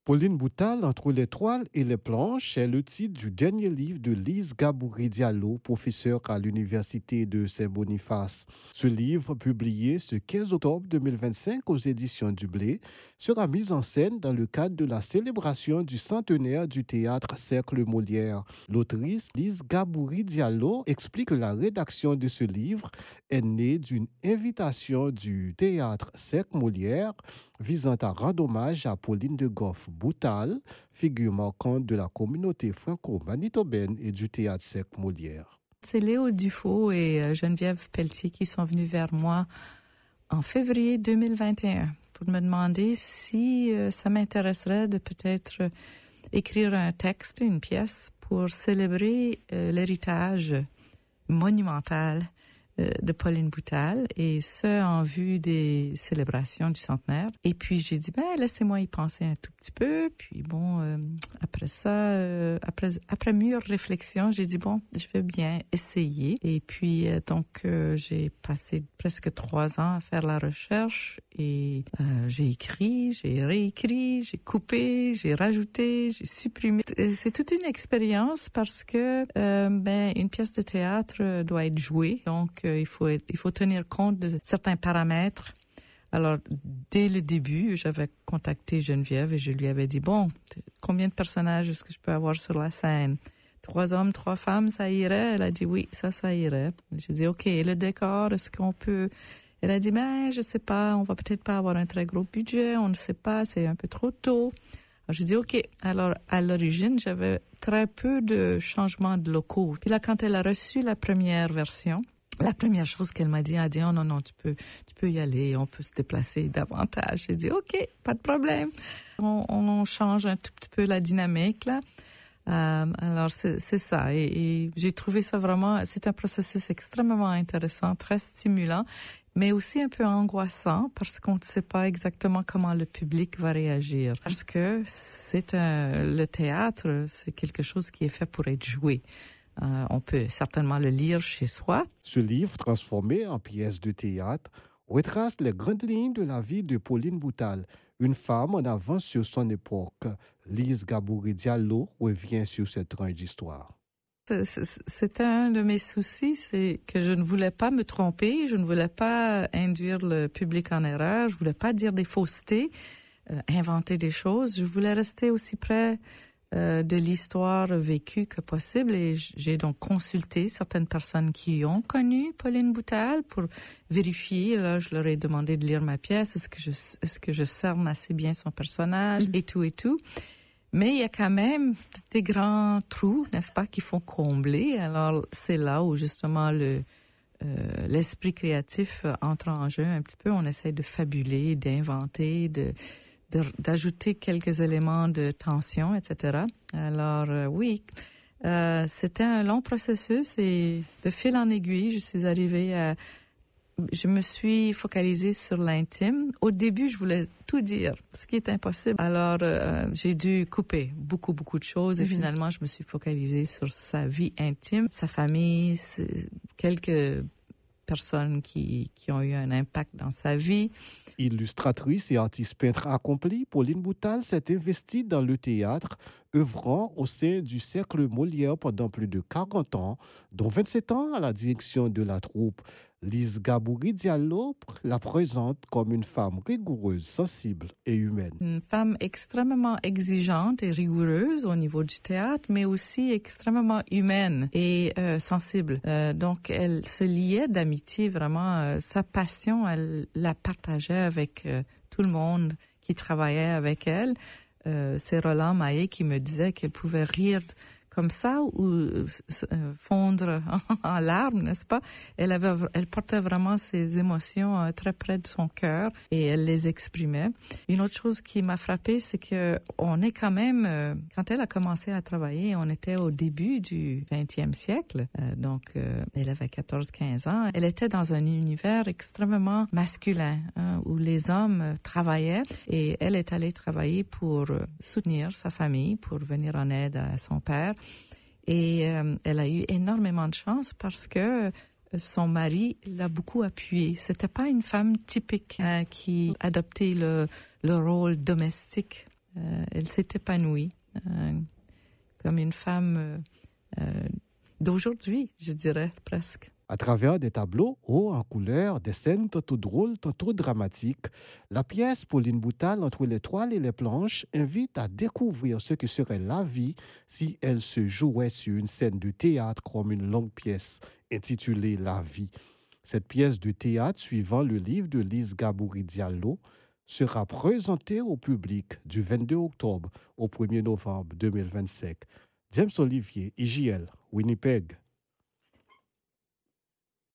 Pauline Boutal, Entre les toiles et les planches, est le titre du dernier livre de Lise Gabouri-Diallo, professeure à l'Université de Saint-Boniface. Ce livre, publié ce 15 octobre 2025 aux éditions du Blé, sera mis en scène dans le cadre de la célébration du centenaire du théâtre Cercle Molière. L'autrice Lise Gabouri-Diallo explique que la rédaction de ce livre est née d'une invitation du théâtre Cercle Molière visant à rendre hommage à Pauline de Goff-Boutal, figure marquante de la communauté franco-manitobaine et du théâtre Cercle Molière. C'est Léo Dufault et Geneviève Pelletier qui sont venus vers moi en février 2021 pour me demander si ça m'intéresserait de peut-être écrire un texte, une pièce pour célébrer l'héritage monumental de Pauline Boutal, et ce, en vue des célébrations du centenaire. Et puis, j'ai dit, laissez-moi y penser un tout petit peu. Puis bon, après ça, après mûre réflexion, j'ai dit, je vais bien essayer. Et puis, donc, j'ai passé presque 3 ans à faire la recherche et j'ai écrit, j'ai réécrit, j'ai coupé, j'ai rajouté, j'ai supprimé. C'est toute une expérience parce que, une pièce de théâtre doit être jouée. Donc, il faut tenir compte de certains paramètres. Alors, dès le début, j'avais contacté Geneviève et je lui avais dit, combien de personnages est-ce que je peux avoir sur la scène? 3 hommes, 3 femmes, ça irait? Elle a dit oui, ça irait. J'ai dit, OK, et le décor, est-ce qu'on peut... Elle a dit, je sais pas, on va peut-être pas avoir un très gros budget, on ne sait pas, c'est un peu trop tôt. Alors, j'ai dit, OK. Alors, à l'origine, j'avais très peu de changements de locaux. Puis là, quand elle a reçu la première version, la première chose qu'elle m'a dit, oh non, tu peux y aller, on peut se déplacer davantage. J'ai dit, OK, pas de problème. On change un tout petit peu la dynamique, là. Alors, c'est ça. Et j'ai trouvé ça vraiment, c'est un processus extrêmement intéressant, très stimulant, mais aussi un peu angoissant parce qu'on ne sait pas exactement comment le public va réagir. Parce que le théâtre, c'est quelque chose qui est fait pour être joué. On peut certainement le lire chez soi. Ce livre, transformé en pièce de théâtre, retrace les grandes lignes de la vie de Pauline Boutal, une femme en avance sur son époque. Lise Gabouri-Diallo revient sur cette tranche d'histoire. C'était un de mes soucis, c'est que je ne voulais pas me tromper, je ne voulais pas induire le public en erreur, je voulais pas dire des faussetés, inventer des choses. Je voulais rester aussi près de l'histoire vécue que possible, et j'ai donc consulté certaines personnes qui ont connu Pauline Boutal pour vérifier. Là, je leur ai demandé de lire ma pièce, est-ce que je cerne assez bien son personnage et tout. Mais il y a quand même des grands trous, n'est-ce pas, qu'il faut combler. Alors, c'est là où justement l'esprit créatif entre en jeu un petit peu. On essaie de fabuler, d'inventer, d'ajouter quelques éléments de tension, etc. Alors, oui, c'était un long processus et de fil en aiguille, je me suis focalisée sur l'intime. Au début, je voulais tout dire, ce qui est impossible. Alors, j'ai dû couper beaucoup de choses et finalement, je me suis focalisée sur sa vie intime, sa famille, quelques personnes qui ont eu un impact dans sa vie. Illustratrice et artiste peintre accomplie, Pauline Boutal s'est investie dans le théâtre, œuvrant au sein du Cercle Molière pendant plus de 40 ans, dont 27 ans à la direction de la troupe. Lise Gabouri-Diallo la présente comme une femme rigoureuse, sensible et humaine. Une femme extrêmement exigeante et rigoureuse au niveau du théâtre, mais aussi extrêmement humaine et sensible. Donc, elle se liait d'amitié, vraiment. Sa passion, elle la partageait avec tout le monde qui travaillait avec elle. C'est Roland Maillet qui me disait qu'elle pouvait rire comme ça ou fondre en larmes, n'est-ce pas? Elle portait vraiment ses émotions très près de son cœur et elle les exprimait. Une autre chose qui m'a frappée, c'est que on est quand même, quand elle a commencé à travailler, on était au début du 20e siècle, donc elle avait 14-15 ans. Elle était dans un univers extrêmement masculin, où les hommes travaillaient et elle est allée travailler pour soutenir sa famille, pour venir en aide à son père. Et elle a eu énormément de chance parce que son mari l'a beaucoup appuyée. C'était pas une femme typique qui adoptait le rôle domestique elle s'est épanouie comme une femme d'aujourd'hui, je dirais presque. À travers des tableaux hauts en couleur, des scènes tantôt drôles, tantôt dramatiques, la pièce Pauline Boutal entre les toiles et les planches invite à découvrir ce que serait la vie si elle se jouait sur une scène de théâtre comme une longue pièce intitulée La vie. Cette pièce de théâtre, suivant le livre de Lise Gabouri Diallo, sera présentée au public du 22 octobre au 1er novembre 2025. James Olivier, IJL, Winnipeg.